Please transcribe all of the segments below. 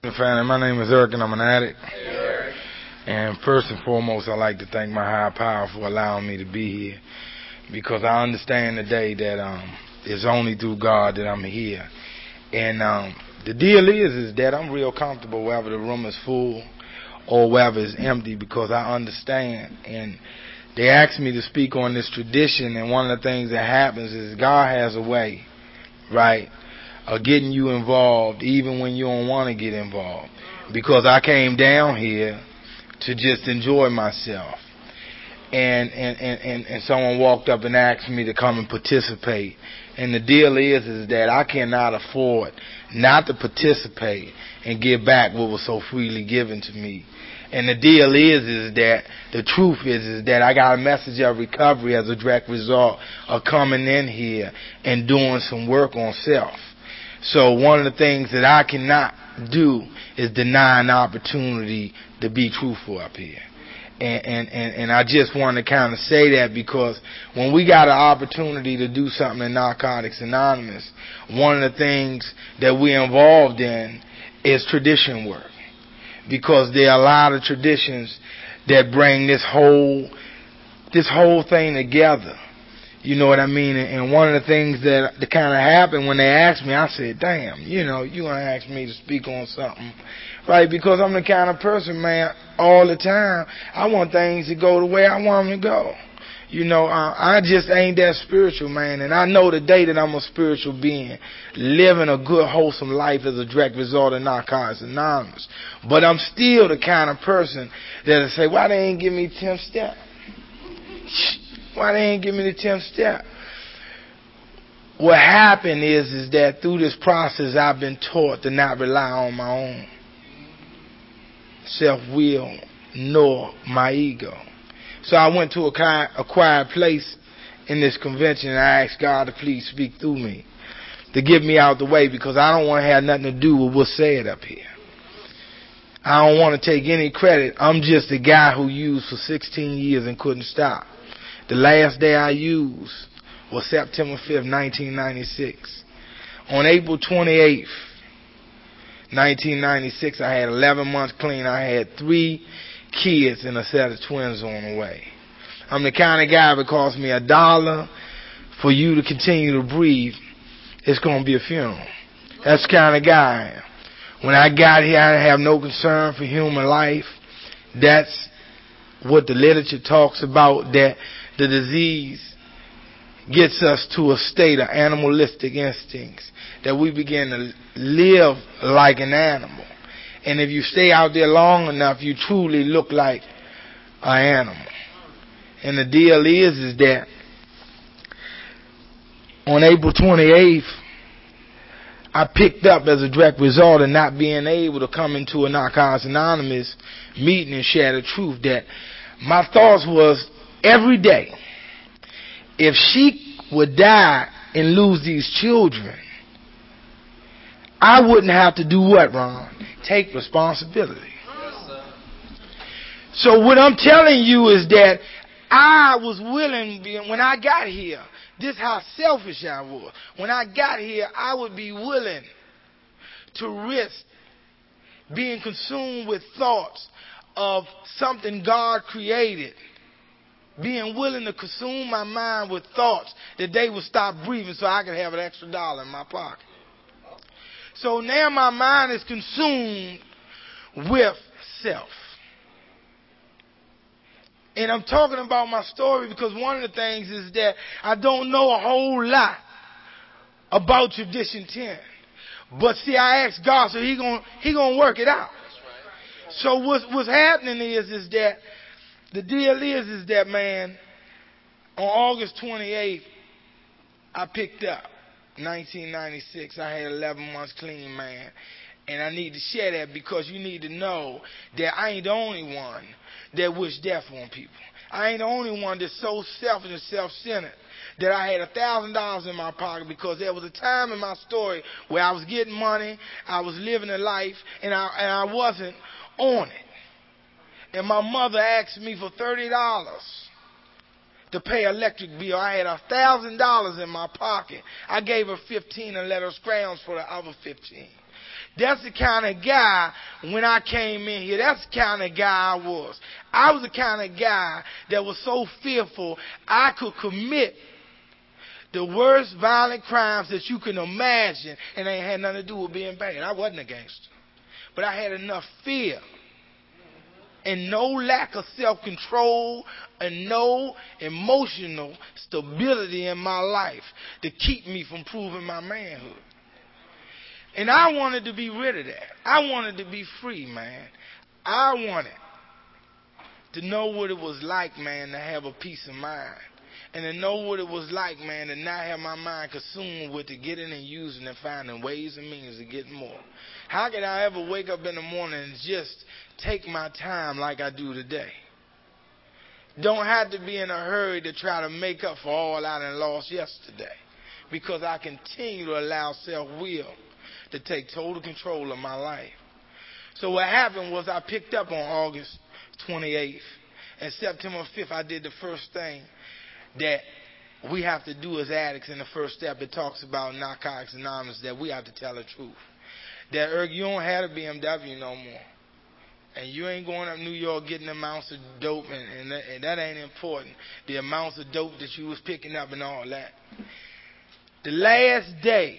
Family, my name is Eric and I'm an addict. And first and foremost, I'd like to thank my higher power for allowing me to be here because I understand today that it's only through God that I'm here. And the deal is that I'm real comfortable wherever the room is full or wherever it's empty because I understand. And they asked me to speak on this tradition, and one of the things that happens is God has a way, right, of getting you involved even when you don't want to get involved. Because I came down here to just enjoy myself. And someone walked up and asked me to come and participate. And the deal is that I cannot afford not to participate and give back what was so freely given to me. And the deal is that the truth is that I got a message of recovery as a direct result of coming in here and doing some work on self. So one of the things that I cannot do is deny an opportunity to be truthful up here. And I just want to kind of say that because when we got an opportunity to do something in Narcotics Anonymous, one of the things that we're involved in is tradition work. Because there are a lot of traditions that bring this whole thing together. You know what I mean? And one of the things that kind of happened when they asked me, I said, damn, you're going to ask me to speak on something. Right? Because I'm the kind of person, man, all the time, I want things to go the way I want them to go. I just ain't that spiritual, man. And I know today that I'm a spiritual being, living a good, wholesome life as a direct result of Narcotics Anonymous. But I'm still the kind of person that'll say, why they ain't give me 10th step? Why they ain't give me the 10th step? What happened is that through this process, I've been taught to not rely on my own self-will nor my ego. So I went to a quiet place in this convention and I asked God to please speak through me, to get me out the way because I don't want to have nothing to do with what's said up here. I don't want to take any credit. I'm just a guy who used for 16 years and couldn't stop. The last day I used was September 5th, 1996. On April 28th, 1996, I had 11 months clean. I had 3 kids and a set of twins on the way. I'm the kind of guy, if it costs me $1 for you to continue to breathe, it's going to be a funeral. That's the kind of guy I am. When I got here, I didn't have no concern for human life. That's what the literature talks about, that the disease gets us to a state of animalistic instincts, that we begin to live like an animal. And if you stay out there long enough, you truly look like an animal. And the deal is that on April 28th, I picked up as a direct result of not being able to come into a Narcotics Anonymous meeting and share the truth, that my thoughts was every day, if she would die and lose these children, I wouldn't have to do what, Ron? Take responsibility. So what I'm telling you is that I was willing, when I got here, this is how selfish I was. When I got here, I would be willing to risk being consumed with thoughts of something God created, being willing to consume my mind with thoughts that they would stop breathing so I could have an extra $1 in my pocket. So now my mind is consumed with self. And I'm talking about my story because one of the things is that I don't know a whole lot about Tradition 10. But see, I asked God, so he gonna work it out. So what's happening is that the deal is that, man, on August 28th, I picked up 1996. I had 11 months clean, man. And I need to share that because you need to know that I ain't the only one that wish death on people. I ain't the only one that's so selfish and self-centered that I had $1,000 in my pocket because there was a time in my story where I was getting money, I was living a life, and I wasn't on it. And my mother asked me for $30 to pay electric bill. I had $1,000 in my pocket. I gave her 15 and let her scrounge for the other 15. That's the kind of guy, when I came in here, that's the kind of guy I was. I was the kind of guy that was so fearful I could commit the worst violent crimes that you can imagine, and they had nothing to do with being bad. I wasn't a gangster. But I had enough fear and no lack of self-control and no emotional stability in my life to keep me from proving my manhood. And I wanted to be rid of that. I wanted to be free, man. I wanted to know what it was like, man, to have a peace of mind. And to know what it was like, man, to not have my mind consumed with it, getting and using and finding ways and means to get more. How could I ever wake up in the morning and just take my time like I do today? Don't have to be in a hurry to try to make up for all I done lost yesterday. Because I continue to allow self-will to take total control of my life. So what happened was I picked up on August 28th. And September 5th, I did the first thing that we have to do as addicts in the first step. It talks about Narcotics Anonymous, that we have to tell the truth. That you don't have a BMW no more. And you ain't going up New York getting amounts of dope, and that ain't important. The amounts of dope that you was picking up and all that. The last day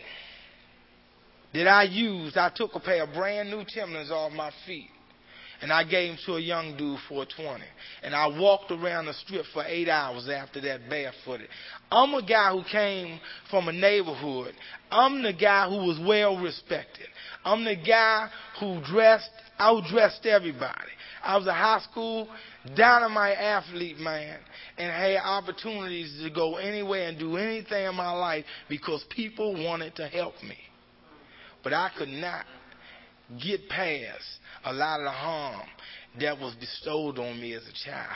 that I used, I took a pair of brand new Timberlands off my feet, and I gave them to a young dude for a 20. And I walked around the strip for 8 hours after that barefooted. I'm a guy who came from a neighborhood. I'm the guy who was well respected. I'm the guy who outdressed everybody. I was a high school dynamite athlete, man, and had opportunities to go anywhere and do anything in my life because people wanted to help me. But I could not get past a lot of the harm that was bestowed on me as a child.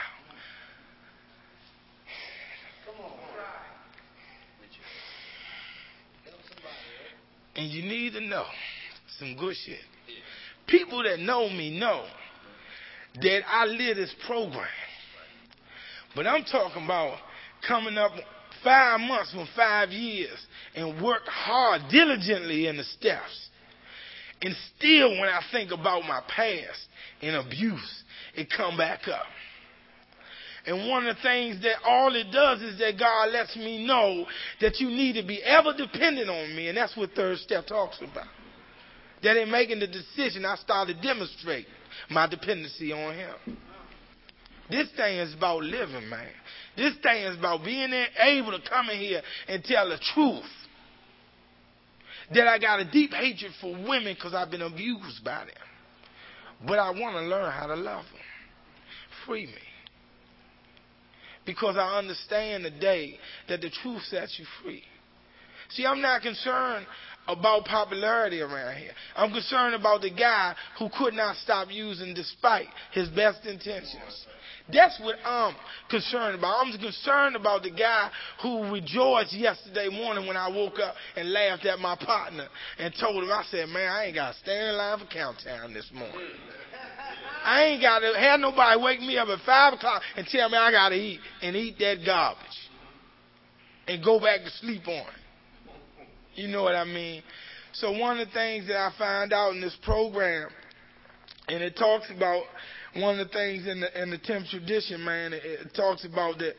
And you need to know some good shit. People that know me know that I live this program. But I'm talking about coming up 5 months from 5 years and work hard, diligently in the steps. And still, when I think about my past and abuse, it come back up. And one of the things that all it does is that God lets me know that you need to be ever dependent on me. And that's what third step talks about. That in making the decision, I started to demonstrate my dependency on Him. This thing is about living, man. This thing is about being able to come in here and tell the truth. That I got a deep hatred for women because I've been abused by them. But I want to learn how to love them. Free me. Because I understand today that the truth sets you free. See, I'm not concerned about popularity around here. I'm concerned about the guy who could not stop using despite his best intentions. That's what I'm concerned about. I'm concerned about the guy who rejoiced yesterday morning when I woke up and laughed at my partner and told him, I said, man, I ain't got to stand in line for Countdown this morning. I ain't got to have nobody wake me up at 5 o'clock and tell me I got to eat and eat that garbage and go back to sleep on it. You know what I mean? So one of the things that I found out in this program, and it talks about one of the things in the Tim tradition, man, it talks about that,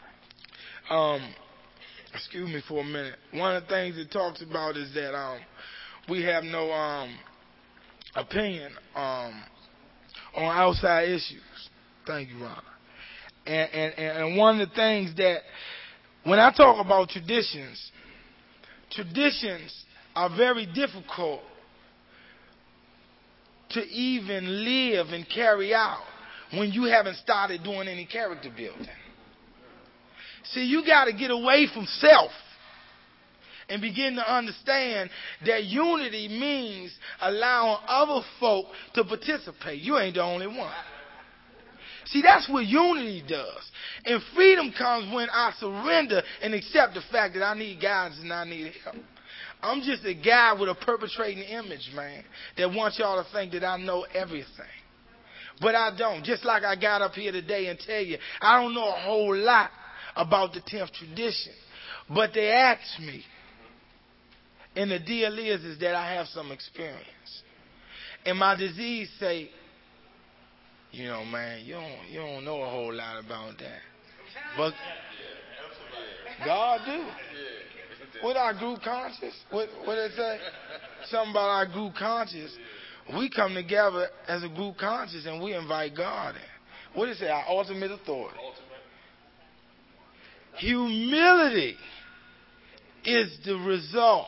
excuse me for a minute. One of the things it talks about is that we have no opinion on outside issues. Thank you, Ron. And one of the things that, when I talk about traditions are very difficult to even live and carry out when you haven't started doing any character building. See, you got to get away from self and begin to understand that unity means allowing other folk to participate. You ain't the only one. See, that's what unity does. And freedom comes when I surrender and accept the fact that I need guidance and I need help. I'm just a guy with a perpetrating image, man, that wants y'all to think that I know everything. But I don't. Just like I got up here today and tell you, I don't know a whole lot about the 10th tradition. But they asked me. And the deal is that I have some experience. And my disease say, man, you don't know a whole lot about that. But God do. What our group conscious? What it say? Something about our group conscious. We come together as a group conscious and we invite God in. What it say? Our ultimate authority. Humility is the result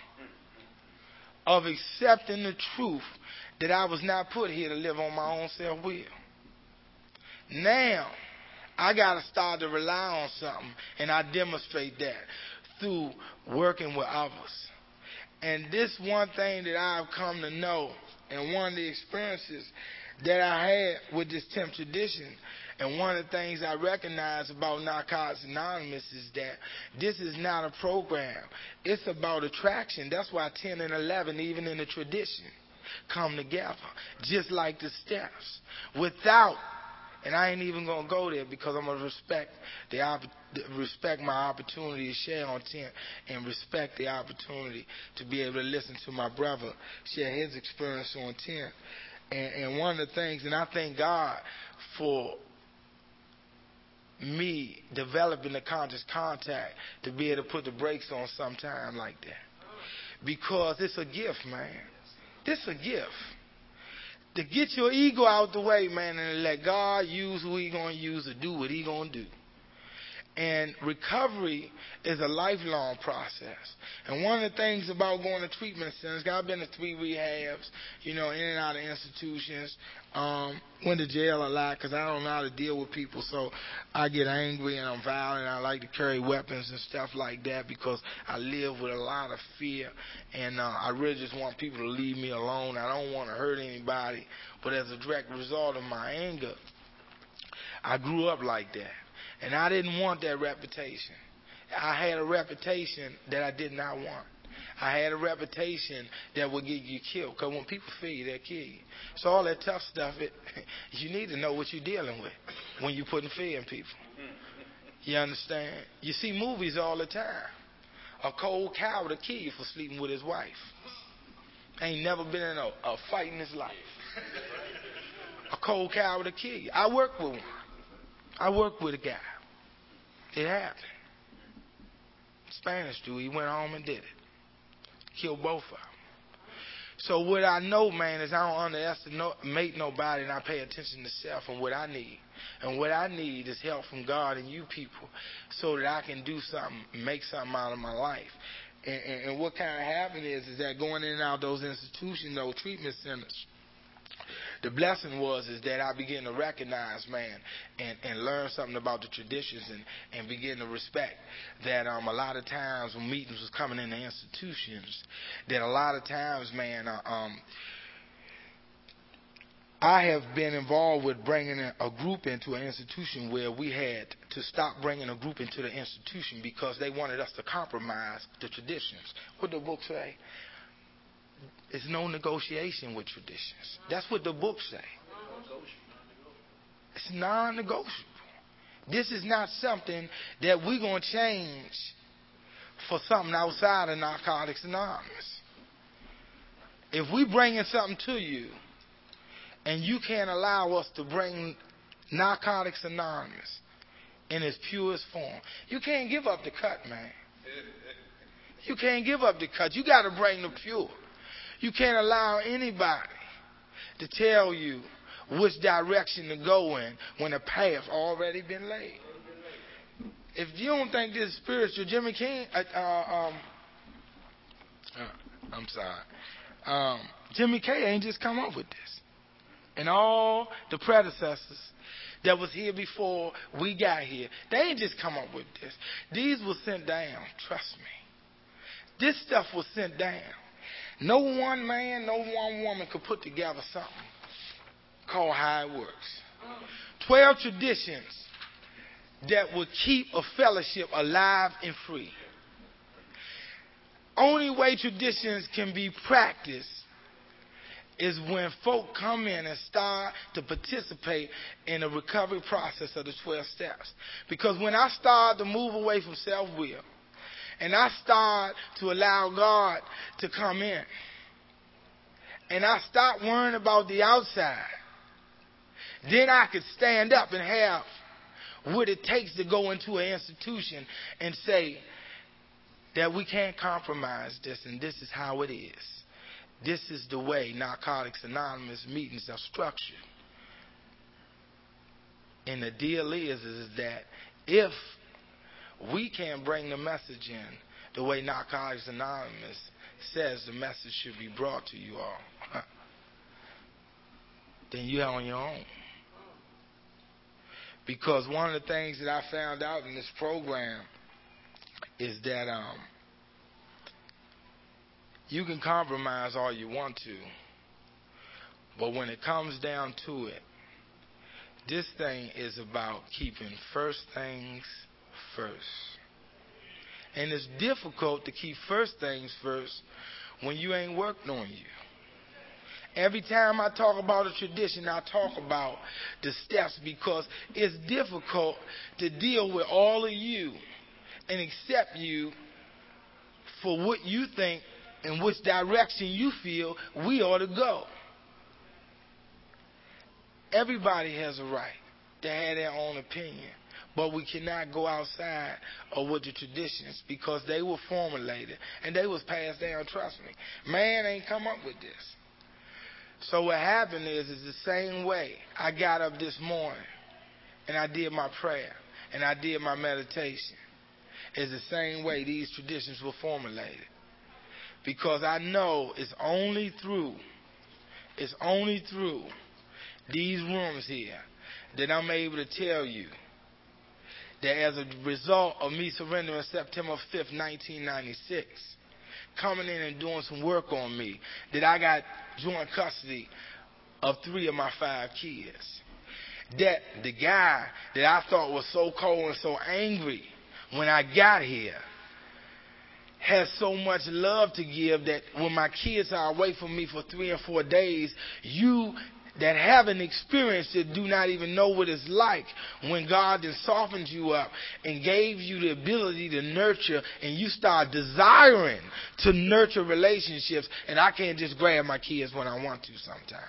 of accepting the truth that I was not put here to live on my own self-will. Now, I got to start to rely on something, and I demonstrate that through working with others. And this one thing that I've come to know, and one of the experiences that I had with this 10th tradition, and one of the things I recognize about Narcotics Anonymous is that this is not a program. It's about attraction. That's why 10 and 11, even in the tradition, come together, just like the steps. Without, and I ain't even going to go there because I'm going to respect my opportunity to share on 10 and respect the opportunity to be able to listen to my brother share his experience on 10. And one of the things, and I thank God for me developing the conscious contact to be able to put the brakes on sometime like that. Because it's a gift, man. This a gift. To get your ego out the way, man, and let God use who He going to use to do what He going to do. And recovery is a lifelong process. And one of the things about going to treatment centers, I've been to 3 rehabs, in and out of institutions. Went to jail a lot because I don't know how to deal with people. So I get angry and I'm violent. I like to carry weapons and stuff like that because I live with a lot of fear. And I really just want people to leave me alone. I don't want to hurt anybody. But as a direct result of my anger, I grew up like that. And I didn't want that reputation. I had a reputation that I did not want. I had a reputation that would get you killed. Because when people fear you, they'll kill you. So all that tough stuff, you need to know what you're dealing with when you're putting fear in people. You understand? You see movies all the time. A cold coward will kill you for sleeping with his wife. Ain't never been in a fight in his life. A cold coward will kill you. I work with one. I worked with a guy. It happened. Spanish dude, he went home and did it. Killed both of them. So what I know, man, is I don't underestimate nobody, and I pay attention to self and what I need. And what I need is help from God and you people so that I can do something, make something out of my life. And what kind of happened is that going in and out of those institutions, those treatment centers, the blessing is that I began to recognize, man, and learn something about the traditions and begin to respect that a lot of times when meetings was coming in the institutions, that a lot of times, man, I have been involved with bringing a group into an institution where we had to stop bringing a group into the institution because they wanted us to compromise the traditions. What the book say? It's no negotiation with traditions. That's what the books say. It's non-negotiable. This is not something that we're going to change for something outside of Narcotics Anonymous. If we bringing something to you and you can't allow us to bring Narcotics Anonymous in its purest form, you can't give up the cut, man. You can't give up the cut. You got to bring the pure. You can't allow anybody to tell you which direction to go in when a path already been laid. If you don't think this is spiritual, Jimmy King, I'm sorry, Jimmy K ain't just come up with this. And all the predecessors that was here before we got here, they ain't just come up with this. These were sent down, trust me. This stuff was sent down. No one man, no one woman could put together something called How It Works. 12 traditions that would keep a fellowship alive and free. Only way traditions can be practiced is when folk come in and start to participate in the recovery process of the 12 steps. Because when I start to move away from self-will, and I start to allow God to come in and I stopped worrying about the outside, then I could stand up and have what it takes to go into an institution and say that we can't compromise this, and this is how it is. This is the way Narcotics Anonymous meetings are structured. And the deal is that if we can bring the message in the way Narcotics Anonymous says the message should be brought to you all, then you're on your own. Because one of the things that I found out in this program is that you can compromise all you want to, but when it comes down to it, this thing is about keeping first things first. And it's difficult to keep first things first when you ain't worked on you. Every time I talk about a tradition, I talk about the steps, because it's difficult to deal with all of you and accept you for what you think and which direction you feel we ought to go. Everybody has a right to have their own opinion, but we cannot go outside of what the traditions, because they were formulated and they was passed down. Trust me, man ain't come up with this. So what happened is the same way I got up this morning and I did my prayer and I did my meditation, is the same way these traditions were formulated. Because I know it's only through these rooms here that I'm able to tell you that as a result of me surrendering September 5th, 1996, coming in and doing some work on me, that I got joint custody of 3 of my 5 kids. That the guy that I thought was so cold and so angry when I got here has so much love to give, that when my kids are away from me for 3 or 4 days, you that haven't experienced it do not even know what it's like when God then softened you up and gave you the ability to nurture, and you start desiring to nurture relationships. And I can't just grab my kids when I want to sometimes.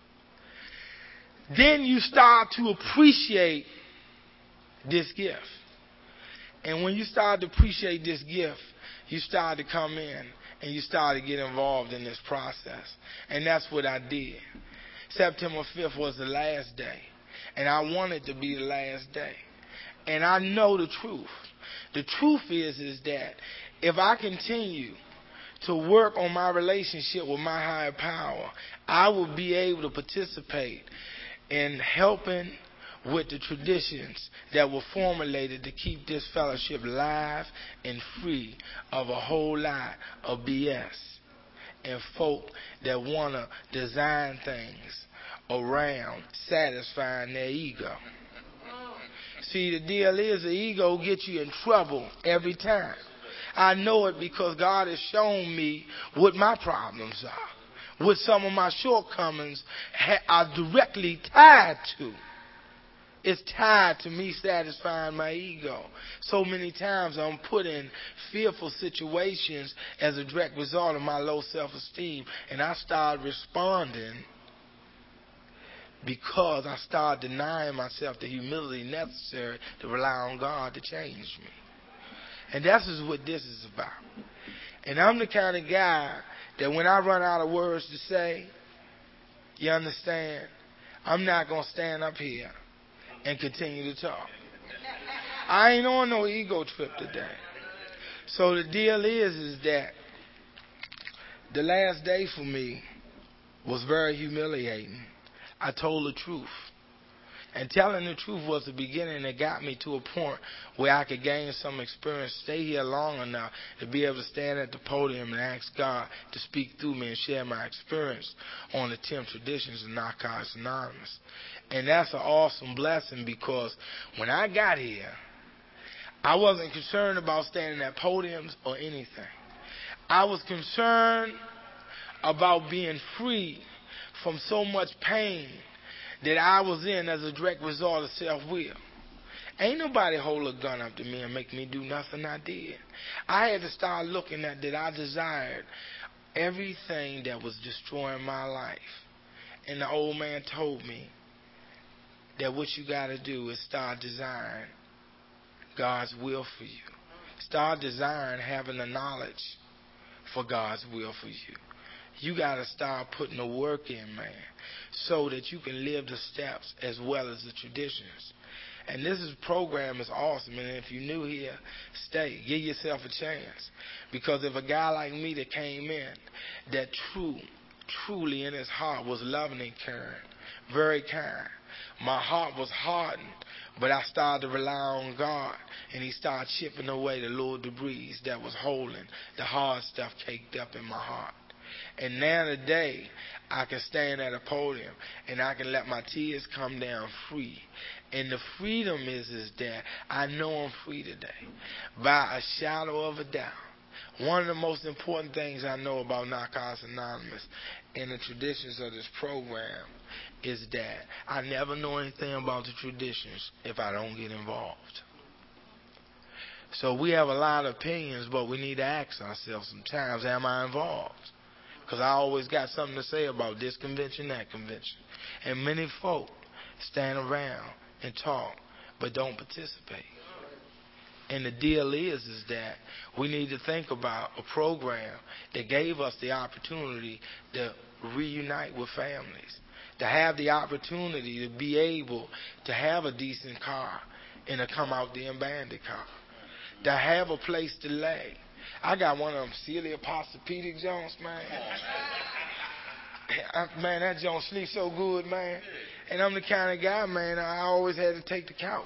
Then you start to appreciate this gift. And when you start to appreciate this gift, you start to come in and you start to get involved in this process. And that's what I did. September 5th was the last day, and I wanted to be the last day. And I know the truth. The truth is that if I continue to work on my relationship with my higher power, I will be able to participate in helping with the traditions that were formulated to keep this fellowship live and free of a whole lot of BS and folk that want to design things around satisfying their ego. See, the deal is the ego gets you in trouble every time. I know it because God has shown me what my problems are, what some of my shortcomings are directly tied to. It's tied to me satisfying my ego. So many times I'm put in fearful situations as a direct result of my low self-esteem. And I start responding because I start denying myself the humility necessary to rely on God to change me. And that's just what this is about. And I'm the kind of guy that when I run out of words to say, you understand, I'm not going to stand up here and continue to talk. I ain't on no ego trip today. So the deal is that the last day for me was very humiliating. I told the truth. And telling the truth was the beginning that got me to a point where I could gain some experience, stay here long enough to be able to stand at the podium and ask God to speak through me and share my experience on the 10 traditions of Narcotics Anonymous. And that's an awesome blessing, because when I got here, I wasn't concerned about standing at podiums or anything. I was concerned about being free from so much pain that I was in as a direct result of self-will. Ain't nobody hold a gun up to me and make me do nothing I did. I had to start looking at that I desired everything that was destroying my life. And the old man told me that what you got to do is start desiring God's will for you. Start desiring having the knowledge for God's will for you. You got to start putting the work in, man, so that you can live the steps as well as the traditions. And this program is awesome. And if you're new here, stay. Give yourself a chance. Because if a guy like me that came in, that truly in his heart was loving and caring, very kind, my heart was hardened, but I started to rely on God, and He started chipping away the little debris that was holding the hard stuff caked up in my heart. And now today, I can stand at a podium and I can let my tears come down free. And the freedom is that I know I'm free today, by a shadow of a doubt. One of the most important things I know about Narcotics Anonymous and the traditions of this program is that I never know anything about the traditions if I don't get involved. So we have a lot of opinions, but we need to ask ourselves sometimes, am I involved? Because I always got something to say about this convention, that convention. And many folk stand around and talk, but don't participate. And the deal is that we need to think about a program that gave us the opportunity to reunite with families, to have the opportunity to be able to have a decent car and to come out there and bandit car, to have a place to lay. I got one of them Celia Posturepedic Jones, man. Man, that Jones sleeps so good, man. And I'm the kind of guy, man, I always had to take the couch.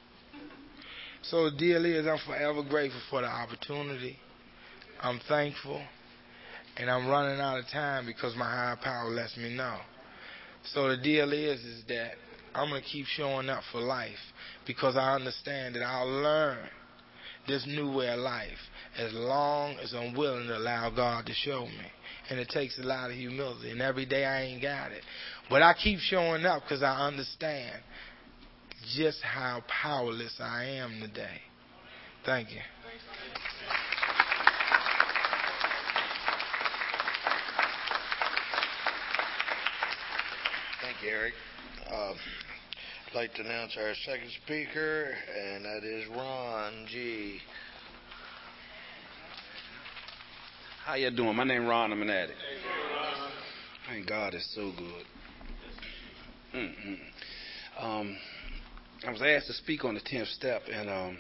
So the deal is I'm forever grateful for the opportunity. I'm thankful. And I'm running out of time because my higher power lets me know. So the deal is that I'm going to keep showing up for life because I understand that I'll learn this new way of life as long as I'm willing to allow God to show me. And it takes a lot of humility. And every day I ain't got it. But I keep showing up because I understand just how powerless I am today. Thank you. Thank you, Eric. I'd like to announce our second speaker, and that is Ron G. How you doing? My name is Ron. I'm an addict. Thank God, it's so good. I was asked to speak on the 10th step, and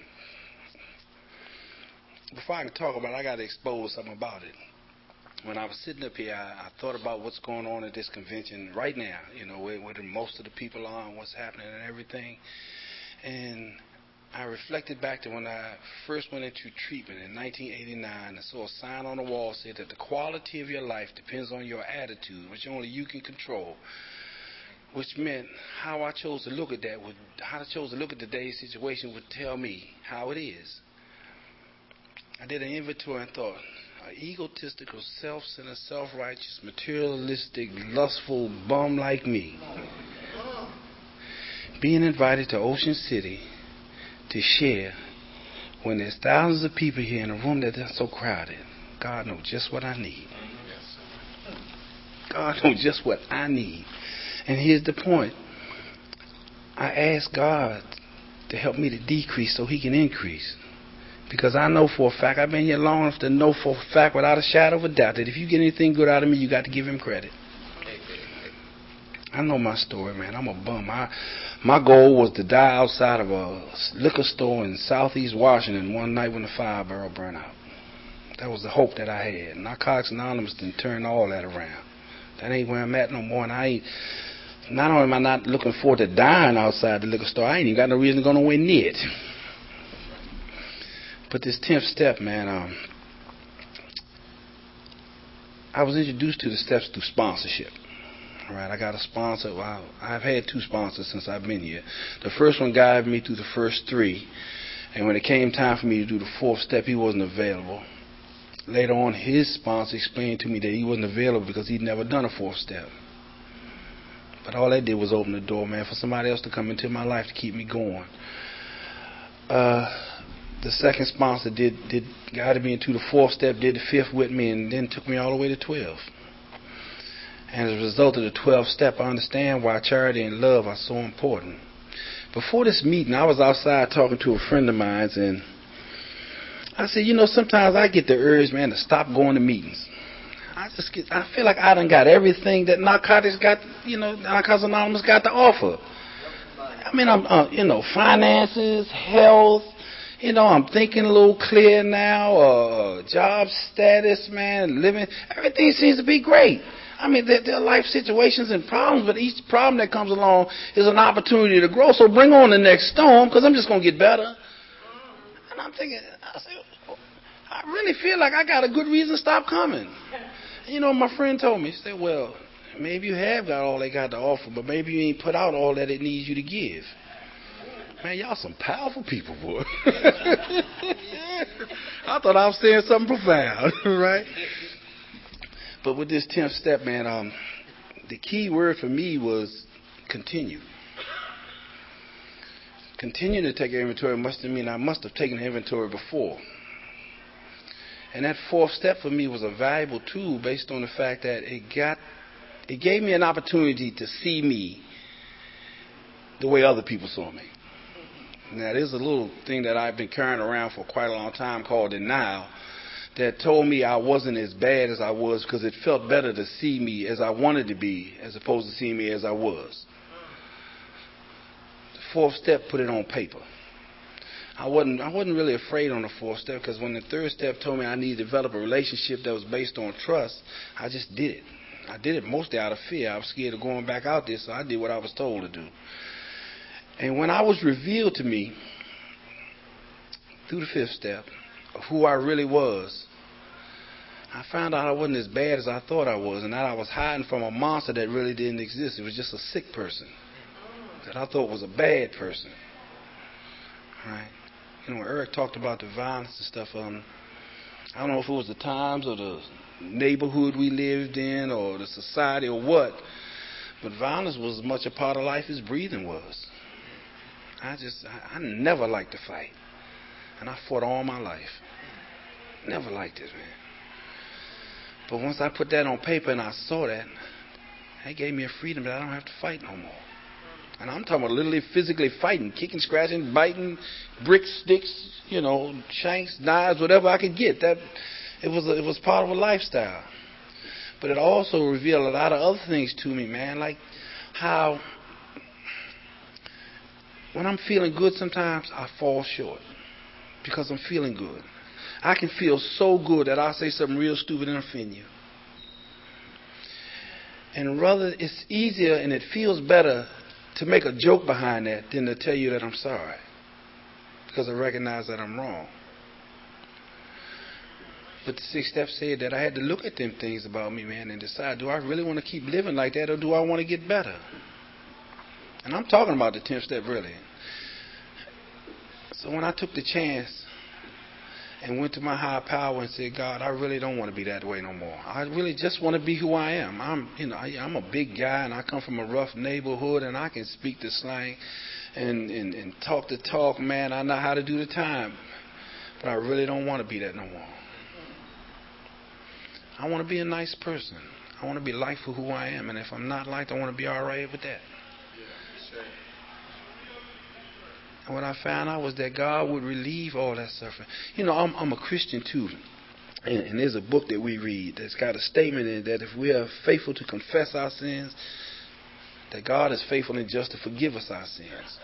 before I can talk about it, I got to expose something about it. When I was sitting up here, I thought about what's going on at this convention right now, you know, where most of the people are and what's happening and everything. And I reflected back to when I first went into treatment in 1989. I saw a sign on the wall that said that the quality of your life depends on your attitude, which only you can control. Which meant how I chose to look at that, how I chose to look at today's situation would tell me how it is. I did an inventory and thought, an egotistical, self-centered, self-righteous, materialistic, lustful bum like me, being invited to Ocean City to share when there's thousands of people here in a room that's so crowded. God knows just what I need. God knows just what I need. And here's the point. I asked God to help me to decrease so He can increase. Because I know for a fact, I've been here long enough to know for a fact without a shadow of a doubt that if you get anything good out of me, you got to give Him credit. I know my story, man. I'm a bum. My goal was to die outside of a liquor store in Southeast Washington one night when the fire barrel burned out. That was the hope that I had. Narcotics Anonymous didn't turn all that around. That ain't where I'm at no more, and I ain't. Not only am I not looking forward to dying outside the liquor store, I ain't even got no reason to go nowhere near it. But this 10th step, man, I was introduced to the steps through sponsorship. All right, I got a sponsor. Well, I've had 2 sponsors since I've been here. The first one guided me through the first 3, and when it came time for me to do the 4th step, he wasn't available. Later on, his sponsor explained to me that he wasn't available because he'd never done a 4th step. But all that did was open the door, man, for somebody else to come into my life to keep me going. the second sponsor guided me into the 4th step, did the 5th with me, and then took me all the way to 12. And as a result of the 12th step, I understand why charity and love are so important. Before this meeting, I was outside talking to a friend of mine, and I said, sometimes I get the urge, man, to stop going to meetings. I feel like I done got everything that Narcotics Anonymous got to offer. I mean, I'm, finances, health. I'm thinking a little clear now. Job status, man, living. Everything seems to be great. I mean, there are life situations and problems, but each problem that comes along is an opportunity to grow. So bring on the next storm, because I'm just going to get better. And I'm thinking, I really feel like I got a good reason to stop coming. My friend told me, he said, well, maybe you have got all they got to offer, but maybe you ain't put out all that it needs you to give. Man, y'all some powerful people, boy. I thought I was saying something profound, right? But with this 10th step, man, the key word for me was continue. Continue to take inventory must mean I must have taken inventory before. And that 4th step for me was a valuable tool based on the fact that it gave me an opportunity to see me the way other people saw me. Now, there's a little thing that I've been carrying around for quite a long time called denial that told me I wasn't as bad as I was because it felt better to see me as I wanted to be as opposed to seeing me as I was. The 4th step put it on paper. I wasn't really afraid on the 4th step because when the 3rd step told me I needed to develop a relationship that was based on trust, I just did it. I did it mostly out of fear. I was scared of going back out there, so I did what I was told to do. And when I was revealed to me through the 5th step of who I really was, I found out I wasn't as bad as I thought I was, and that I was hiding from a monster that really didn't exist. It was just a sick person that I thought was a bad person. Right? When Eric talked about the violence and stuff, I don't know if it was the times or the neighborhood we lived in or the society or what, but violence was as much a part of life as breathing was. I never liked to fight. And I fought all my life. Never liked it, man. But once I put that on paper and I saw that, it gave me a freedom that I don't have to fight no more. And I'm talking about literally physically fighting, kicking, scratching, biting, bricks, sticks, shanks, knives, whatever I could get. That it was part of a lifestyle. But it also revealed a lot of other things to me, man, like how when I'm feeling good sometimes I fall short because I'm feeling good. I can feel so good that I'll say something real stupid and offend you. And rather, it's easier and it feels better to make a joke behind that than to tell you that I'm sorry because I recognize that I'm wrong. But the 6th step said that I had to look at them things about me, man, and decide, do I really want to keep living like that or do I want to get better? And I'm talking about the 10th step, really. So when I took the chance and went to my higher power and said, God, I really don't want to be that way no more. I really just want to be who I am. I'm a big guy and I come from a rough neighborhood and I can speak the slang and talk the talk, man. I know how to do the time. But I really don't want to be that no more. I want to be a nice person. I want to be liked for who I am. And if I'm not liked, I want to be all right with that. And what I found out was that God would relieve all that suffering. I'm a Christian too. And there's a book that we read that's got a statement in it that if we are faithful to confess our sins, that God is faithful and just to forgive us our sins.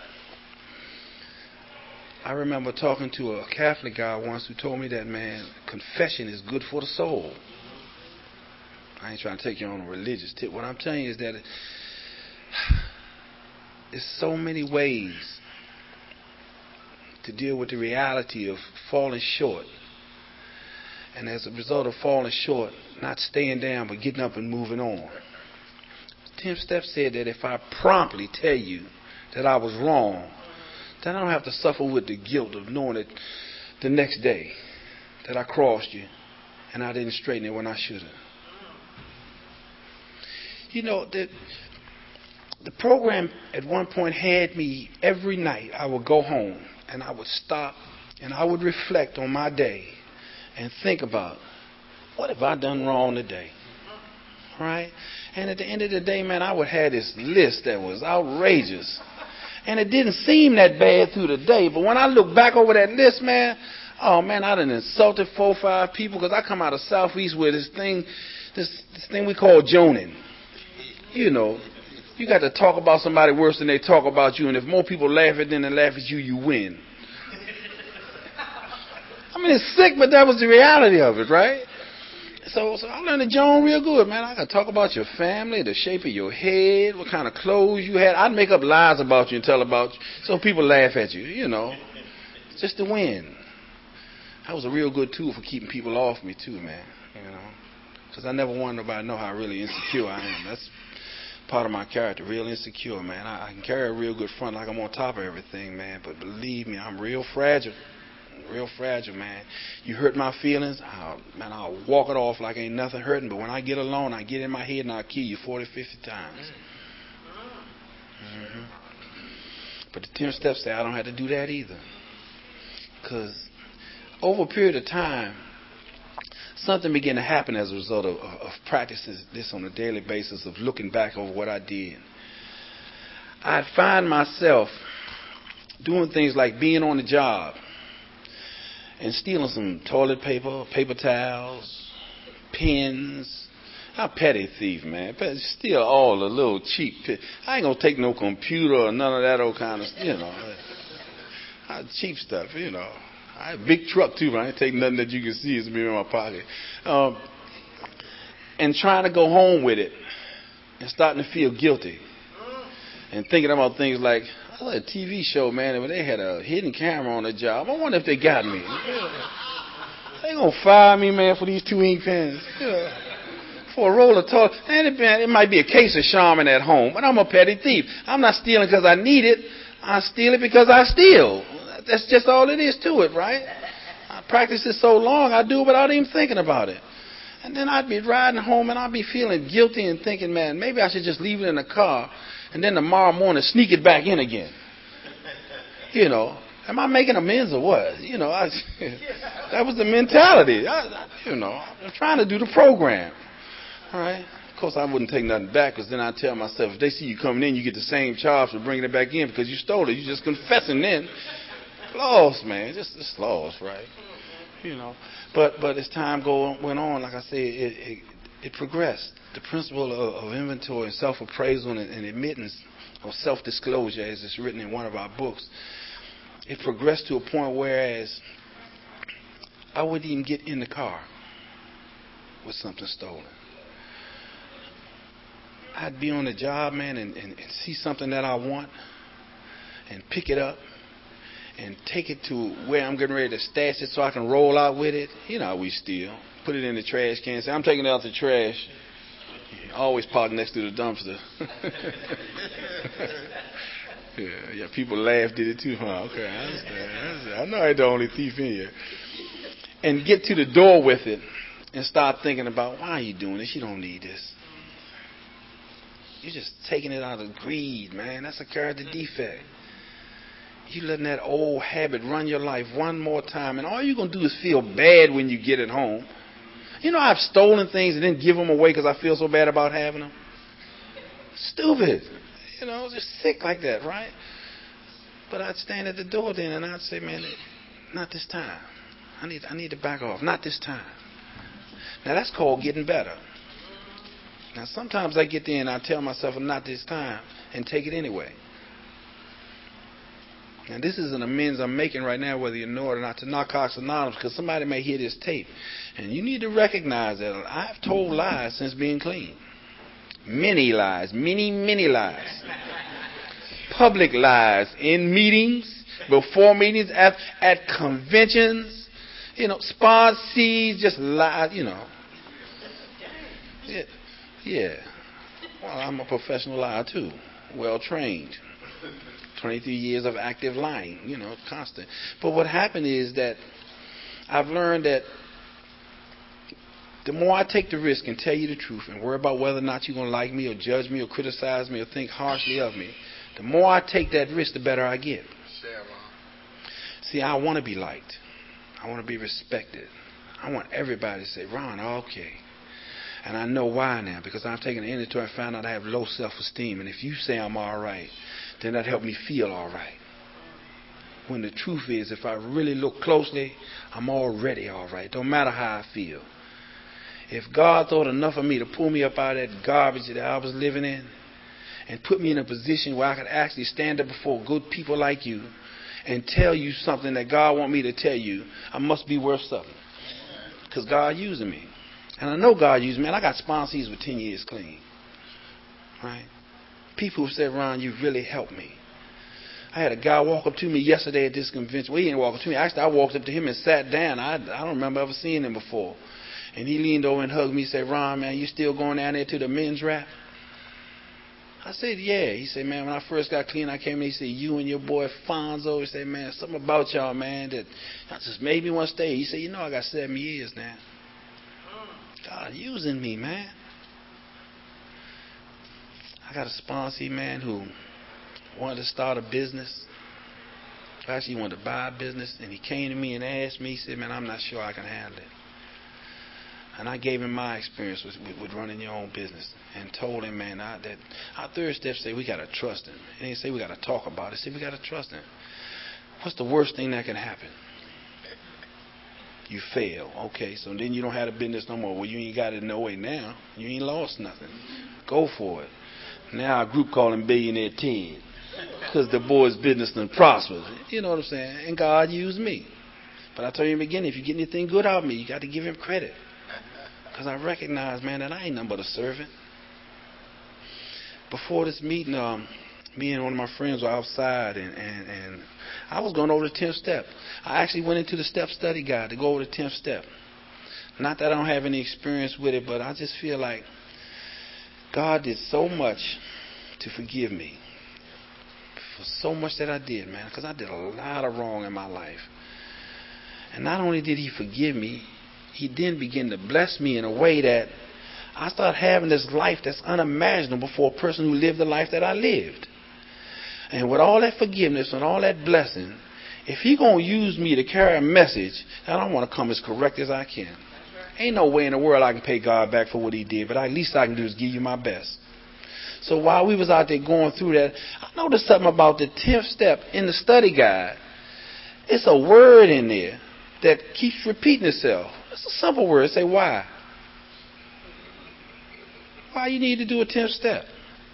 I remember talking to a Catholic guy once who told me that, man, confession is good for the soul. I ain't trying to take you on a religious tip. What I'm telling you is that there's so many ways to deal with the reality of falling short. And as a result of falling short, not staying down, but getting up and moving on. 10th step said that if I promptly tell you that I was wrong, then I don't have to suffer with the guilt of knowing that the next day that I crossed you and I didn't straighten it when I should have. The program at one point had me every night. I would go home and I would stop and I would reflect on my day and think about, what have I done wrong today? Right? And at the end of the day, man, I would have this list that was outrageous. And it didn't seem that bad through the day. But when I look back over that list, man, oh, man, I done insulted 4 or 5 people because I come out of Southeast where this thing we call joning. You know, you got to talk about somebody worse than they talk about you. And if more people laugh at them than laugh at you, you win. I mean, it's sick, but that was the reality of it, right? So I learned to join real good, man. I got to talk about your family, the shape of your head, what kind of clothes you had. I'd make up lies about you and tell about you so people laugh at you, you know. Just to win. That was a real good tool for keeping people off me, too, man, you know. Because I never wanted nobody to know how really insecure I am. That's part of my character, real insecure, man. I can carry a real good front like I'm on top of everything, man. But believe me, I'm real fragile. Real fragile, man. You hurt my feelings, I'll walk it off like ain't nothing hurting. But when I get alone, I get in my head and I'll kill you 40, 50 times. Mm-hmm. But the 10 steps say I don't have to do that either. Because over a period of time, something began to happen as a result of practicing this on a daily basis, of looking back over what I did. I'd find myself doing things like being on the job and stealing some toilet paper, paper towels, pens. I'm a petty thief, man. Steal all the little cheap. I ain't gonna take no computer or none of that old kind of, you know, cheap stuff, you know. I have a big truck too, but I ain't taking nothing that you can see. It's me in my pocket. And trying to go home with it and starting to feel guilty and thinking about things like, I saw a TV show, man, where they had a hidden camera on the job. I wonder if they got me. They gonna fire me, man, for these 2 ink pens. For a roll of toilet. And it might be a case of Charmin at home, but I'm a petty thief. I'm not stealing because I need it. I steal it because I steal. That's just all it is to it, right? I practice it so long, I do it without even thinking about it. And then I'd be riding home and I'd be feeling guilty and thinking, man, maybe I should just leave it in the car and then tomorrow morning sneak it back in again. You know, am I making amends or what? You know, that was the mentality. I'm trying to do the program. All right. Of course, I wouldn't take nothing back, because then I'd tell myself, if they see you coming in, you get the same charge for bringing it back in because you stole it. You're just confessing then. Lost, man. Just lost, right? You know. But as time went on, like I said, it progressed. The principle of inventory and self-appraisal and admittance, or self-disclosure, as it's written in one of our books, it progressed to a point whereas I wouldn't even get in the car with something stolen. I'd be on the job, man, and see something that I want and pick it up and take it to where I'm getting ready to stash it so I can roll out with it. You know how we steal. Put it in the trash can. Say, I'm taking it out the trash. Always park next to the dumpster. Yeah, people laughed at it too, huh? Okay, I understand. I know I ain't the only thief in here. And get to the door with it and start thinking about, why are you doing this? You don't need this. You're just taking it out of greed, man. That's a character defect. You letting that old habit run your life one more time, and all you're going to do is feel bad when you get it home. You know, I've stolen things and then give them away because I feel so bad about having them. Stupid. You know, just sick like that, right? But I'd stand at the door then and I'd say, man, not this time. I need to back off. Not this time. Now, that's called getting better. Now, sometimes I get there and I tell myself, not this time, and take it anyway. Now, this is an amends I'm making right now, whether you know it or not, to Narcotics Anonymous, because somebody may hear this tape. And you need to recognize that I've told lies since being clean. Many lies. Many lies. Public lies. In meetings, before meetings, at conventions, you know, spa seeds, just lies, you know. Yeah. Well, I'm a professional liar, too. Well trained. 23 years of active lying, you know, constant. But what happened is that I've learned that the more I take the risk and tell you the truth and worry about whether or not you're going to like me or judge me or criticize me or think harshly of me, the more I take that risk, the better I get. See, I want to be liked. I want to be respected. I want everybody to say, Ron, okay. And I know why now, because I've taken an inventory and found out I have low self-esteem. And if you say I'm all right, then that helped me feel all right. When the truth is, if I really look closely, I'm already all right. Don't matter how I feel. If God thought enough of me to pull me up out of that garbage that I was living in and put me in a position where I could actually stand up before good people like you and tell you something that God want me to tell you, I must be worth something. Because God using me. And I know God using me. And I got sponsees with 10 years clean. Right? People who said, Ron, you really helped me. I had a guy walk up to me yesterday at this convention. Well, he didn't walk up to me. Actually, I walked up to him and sat down. I don't remember ever seeing him before. And he leaned over and hugged me and said, Ron, man, you still going down there to the men's rap? I said, yeah. He said, man, when I first got clean, I came in. He said, you and your boy Fonzo. He said, man, something about y'all, man, that just made me want to stay. He said, you know, I got 7 years now. God using me, man. I got a sponsee, man, who wanted to start a business. Actually, he wanted to buy a business, and he came to me and asked me. He said, man, I'm not sure I can handle it. And I gave him my experience with running your own business and told him, man, that our third step say we got to trust him. And he said we got to talk about it. He said we got to trust him. What's the worst thing that can happen? You fail. Okay, so then you don't have a business no more. Well, you ain't got it no way now. You ain't lost nothing. Go for it. Now our group call him Billionaire Ted because the boy's business done prospered. You know what I'm saying? And God used me. But I told you in the beginning, if you get anything good out of me, you got to give him credit. Because I recognize, man, that I ain't nothing but a servant. Before this meeting, me and one of my friends were outside, and I was going over the 10th step. I actually went into the step study guide to go over the 10th step. Not that I don't have any experience with it, but I just feel like God did so much to forgive me for so much that I did, man, because I did a lot of wrong in my life. And not only did he forgive me, he then began to bless me in a way that I started having this life that's unimaginable for a person who lived the life that I lived. And with all that forgiveness and all that blessing, if he going to use me to carry a message, I don't want to come as correct as I can. Ain't no way in the world I can pay God back for what he did, but at least I can do is give you my best. So while we was out there going through that, I noticed something about the 10th step in the study guide. It's a word in there that keeps repeating itself. It's a simple word. Say, why? Why you need to do a 10th step?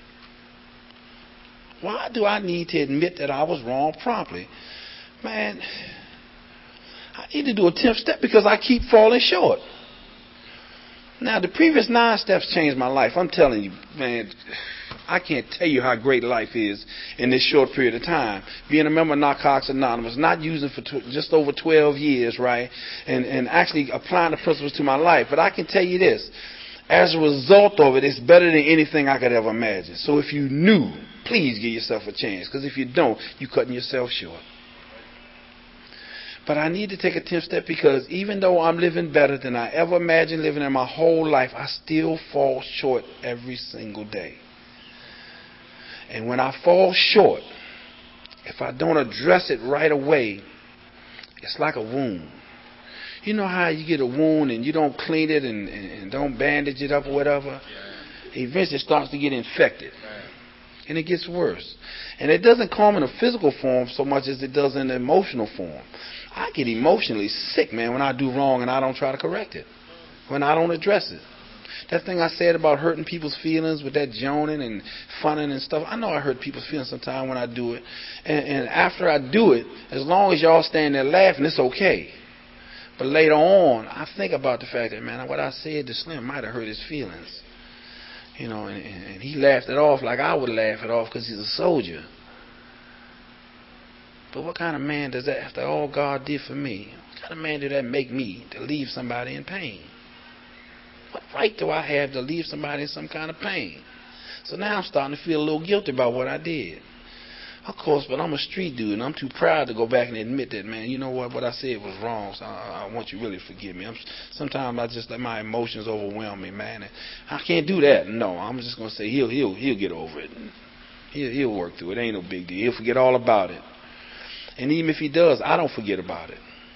Why do I need to admit that I was wrong promptly? Man, I need to do a 10th step because I keep falling short. Now, the previous 9 steps changed my life. I'm telling you, man, I can't tell you how great life is in this short period of time. Being a member of Narcotics Anonymous, not using for just over 12 years, right? And actually applying the principles to my life. But I can tell you this. As a result of it, it's better than anything I could ever imagine. So if you knew, please give yourself a chance. Because if you don't, you're cutting yourself short. But I need to take a 10th step because even though I'm living better than I ever imagined living in my whole life, I still fall short every single day. And when I fall short, if I don't address it right away, it's like a wound. You know how you get a wound and you don't clean it and don't bandage it up or whatever? Eventually it starts to get infected. And it gets worse. And it doesn't come in a physical form so much as it does in an emotional form. I get emotionally sick, man, when I do wrong and I don't try to correct it. When I don't address it. That thing I said about hurting people's feelings with that joning and funning and stuff, I know I hurt people's feelings sometimes when I do it. And after I do it, as long as y'all stand there laughing, it's okay. But later on, I think about the fact that, man, what I said to Slim might have hurt his feelings. You know, and he laughed it off like I would laugh it off because he's a soldier. But what kind of man does that, after all God did for me, what kind of man did that make me to leave somebody in pain? What right do I have to leave somebody in some kind of pain? So now I'm starting to feel a little guilty about what I did. Of course, but I'm a street dude, and I'm too proud to go back and admit that, man, you know what I said was wrong, so I want you really to forgive me. Sometimes I just let my emotions overwhelm me, man. And I can't do that. No, I'm just going to say he'll get over it. He'll work through it. It ain't no big deal. He'll forget all about it. And even if he does, I don't forget about it.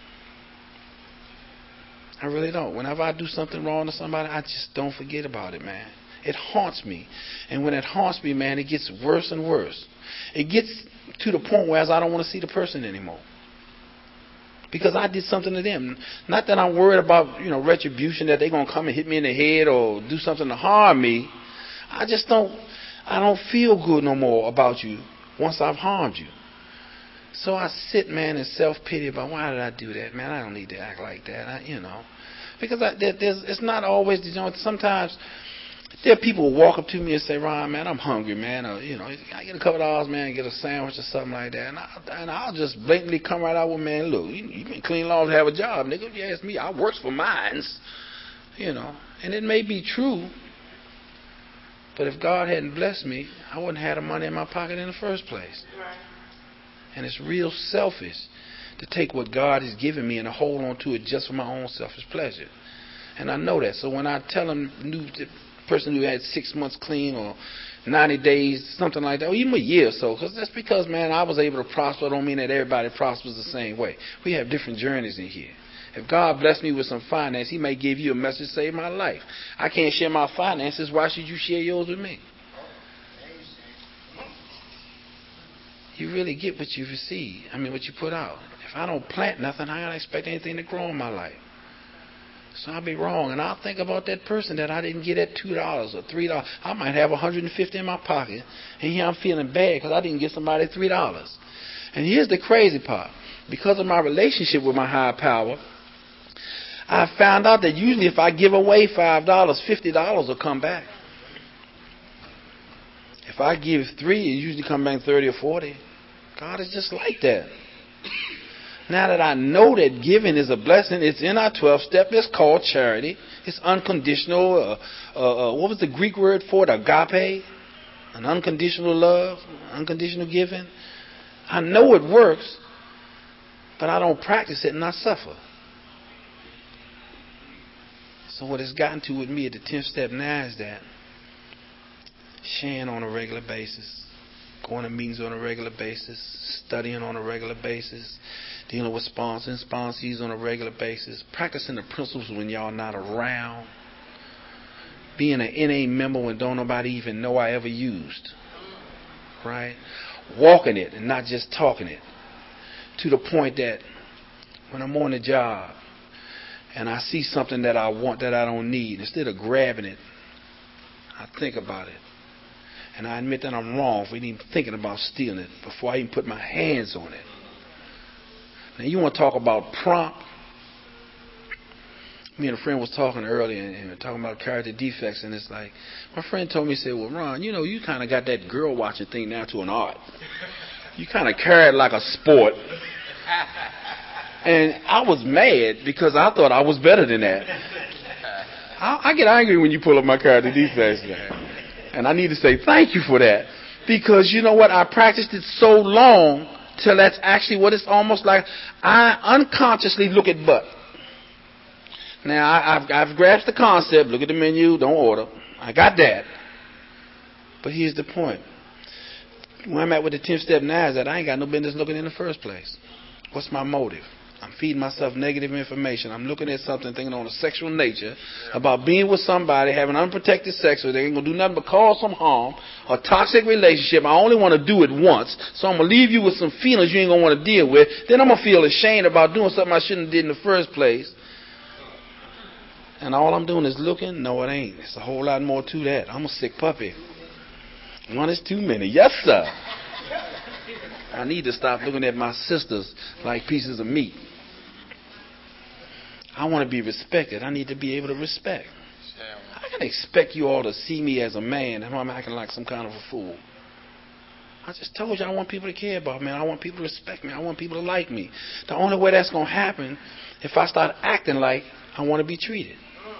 I really don't. Whenever I do something wrong to somebody, I just don't forget about it, man. It haunts me. And when it haunts me, man, it gets worse and worse. It gets to the point where I don't want to see the person anymore. Because I did something to them. Not that I'm worried about, retribution, that they're going to come and hit me in the head or do something to harm me. I don't feel good no more about you once I've harmed you. So I sit, man, in self-pity about, why did I do that, man? I don't need to act like that, Because it's not always, sometimes there are people who walk up to me and say, Ron, man, I'm hungry, man. Or, I get a couple of dollars, man, get a sandwich or something like that. And I'll just blatantly come right out with, man, look, you been clean long to have a job, nigga. If you ask me, I works for mines, And it may be true, but if God hadn't blessed me, I wouldn't have the money in my pocket in the first place. And it's real selfish to take what God has given me and to hold on to it just for my own selfish pleasure. And I know that. So when I tell the person who had 6 months clean or 90 days, something like that, or even a year or so, because that's because, man, I was able to prosper. Don't mean that everybody prospers the same way. We have different journeys in here. If God bless me with some finance, he may give you a message to save my life. I can't share my finances. Why should you share yours with me? You really get what you receive. What you put out. If I don't plant nothing, how can I expect anything to grow in my life? So I'll be wrong. And I'll think about that person that I didn't get at $2 or $3. I might have $150 in my pocket. And here I'm feeling bad because I didn't get somebody $3. And here's the crazy part. Because of my relationship with my higher power, I found out that usually if I give away $5, $50 will come back. If I give $3, it usually come back 30 or 40. God is just like that. Now that I know that giving is a blessing, it's in our 12th step. It's called charity. It's unconditional. What was the Greek word for it? Agape. An unconditional love. Unconditional giving. I know it works, but I don't practice it and I suffer. So what it's gotten to with me at the 10th step now is that sharing on a regular basis, going to meetings on a regular basis, studying on a regular basis, dealing with sponsors and sponsees on a regular basis, practicing the principles when y'all not around, being an NA member when don't nobody even know I ever used, right? Walking it and not just talking it, to the point that when I'm on the job and I see something that I want that I don't need, instead of grabbing it, I think about it. And I admit that I'm wrong for even thinking about stealing it before I even put my hands on it. Now, you want to talk about prompt? Me and a friend was talking earlier and talking about character defects, and it's like, my friend told me, he said, well, Ron, you kind of got that girl watching thing now to an art. You kind of carry it like a sport. And I was mad because I thought I was better than that. I get angry when you pull up my character defects, man. And I need to say thank you for that. Because you know what? I practiced it so long till that's actually what it's almost like. I unconsciously look at butt. Now, I've grasped the concept. Look at the menu. Don't order. I got that. But here's the point. Where I'm at with the 10th step now is that I ain't got no business looking in the first place. What's my motive? I'm feeding myself negative information. I'm looking at something thinking on a sexual nature about being with somebody, having unprotected sex, or they ain't going to do nothing but cause some harm, a toxic relationship. I only want to do it once, so I'm going to leave you with some feelings you ain't going to want to deal with. Then I'm going to feel ashamed about doing something I shouldn't have did in the first place. And all I'm doing is looking? No, it ain't. It's a whole lot more to that. I'm a sick puppy. One is too many. Yes, sir. I need to stop looking at my sisters like pieces of meat. I want to be respected. I need to be able to respect. I can expect you all to see me as a man and I'm acting like some kind of a fool. I just told you I want people to care about me. I want people to respect me. I want people to like me. The only way that's going to happen if I start acting like I want to be treated.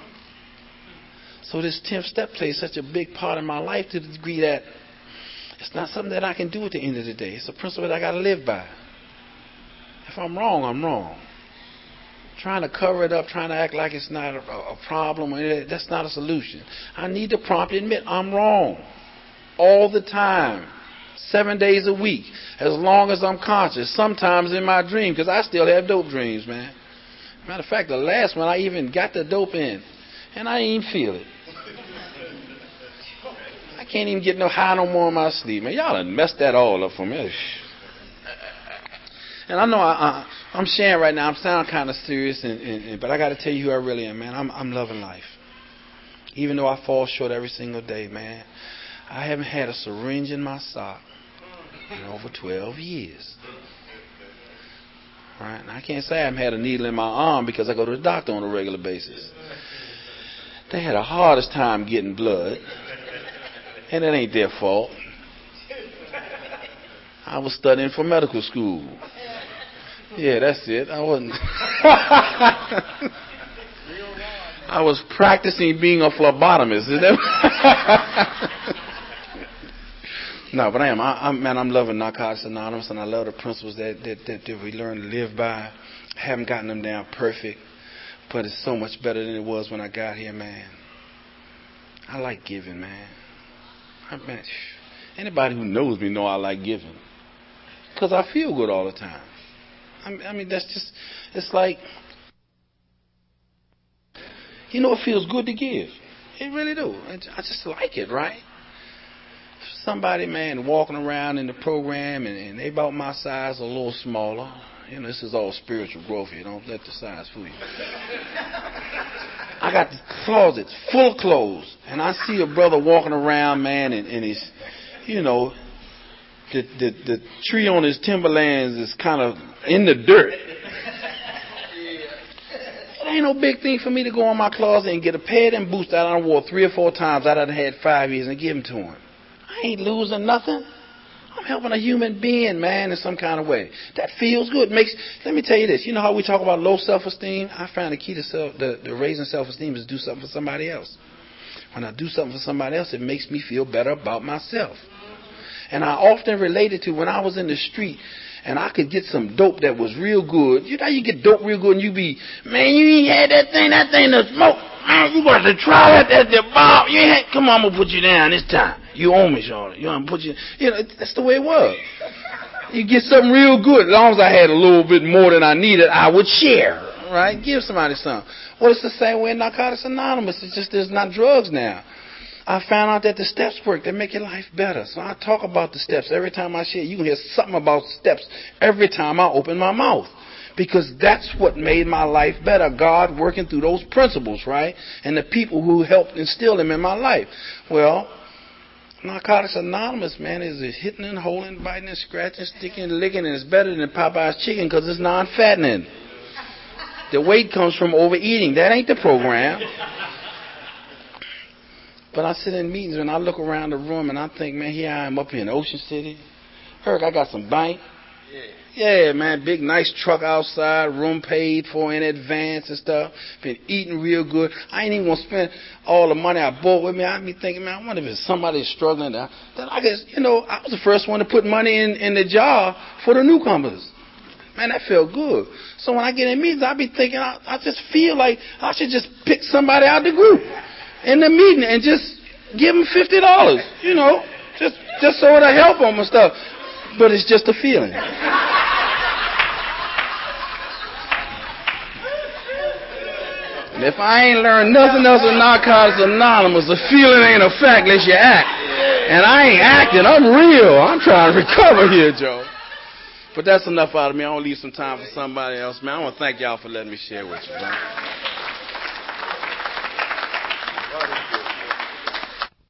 So this 10th step plays such a big part in my life to the degree that it's not something that I can do at the end of the day. It's a principle that I got to live by. If I'm wrong, I'm wrong. Trying to cover it up, trying to act like it's not a problem, that's not a solution. I need to promptly admit I'm wrong. All the time. 7 days a week, as long as I'm conscious, sometimes in my dream, because I still have dope dreams, man. Matter of fact, the last one I even got the dope in, and I didn't even feel it. I can't even get no high no more in my sleep, man. Y'all done messed that all up for me. And I know I'm sharing right now. I'm sounding kind of serious, but I got to tell you who I really am, man. I'm loving life. Even though I fall short every single day, man. I haven't had a syringe in my sock in over 12 years. All right? And I can't say I haven't had a needle in my arm because I go to the doctor on a regular basis. They had the hardest time getting blood, and it ain't their fault. I was studying for medical school. Yeah, that's it. I wasn't. I was practicing being a phlebotomist. No, but I am. I'm loving Narcotics Anonymous, and I love the principles that we learn to live by. I haven't gotten them down perfect, but it's so much better than it was when I got here, man. I like giving, man. Anybody who knows me know I like giving, because I feel good all the time. I mean, that's just, it's like, it feels good to give. It really do. I just like it, right? Somebody, man, walking around in the program and they about my size, a little smaller. This is all spiritual growth here. Don't let the size fool you. I got the closets full of clothes, and I see a brother walking around, man, and he's, the tree on his Timberlands is kind of in the dirt. It ain't no big thing for me to go in my closet and get a pair of them boots that I wore 3 or 4 times I done had 5 years and give them to him. I ain't losing nothing. I'm helping a human being, man, in some kind of way. That feels good. Let me tell you this. You know how we talk about low self-esteem? I found the key to the raising self-esteem is to do something for somebody else. When I do something for somebody else, it makes me feel better about myself. And I often relate it to when I was in the street and I could get some dope that was real good. You know how you get dope real good and you be, man, you ain't had that thing to smoke. Man, you got to try that. That's the bomb. You ain't come on, I'm going to put you down this time. You owe me, Charlotte. I'm put you. That's the way it was. You get something real good. As long as I had a little bit more than I needed, I would share. Right? Give somebody something. Well, it's the same way in Narcotics Anonymous. It's just there's not drugs now. I found out that the steps work. They make your life better. So I talk about the steps every time I share. You can hear something about steps every time I open my mouth. Because that's what made my life better. God working through those principles, right? And the people who helped instill them in my life. Well, Narcotics Anonymous, man, is hitting and holding, biting and scratching, sticking and licking, and it's better than Popeye's chicken because it's non-fattening. The weight comes from overeating. That ain't the program. But I sit in meetings and I look around the room and I think, man, here I am up here in Ocean City. Herc, I got some bank. Yeah, man, big nice truck outside, room paid for in advance and stuff. Been eating real good. I ain't even gonna spend all the money I bought with me. I be thinking, man, I wonder if it's somebody struggling. That I guess, I was the first one to put money in the jar for the newcomers. Man, that felt good. So when I get in meetings, I be thinking, I just feel like I should just pick somebody out of the group in the meeting and just give them $50, just so it'll help them and stuff. But it's just a feeling. And if I ain't learned nothing else in Narcotics Anonymous, the feeling ain't a fact unless you act. And I ain't acting. I'm real. I'm trying to recover here, Joe. But that's enough out of me. I want to leave some time for somebody else, man. I want to thank y'all for letting me share with you, man.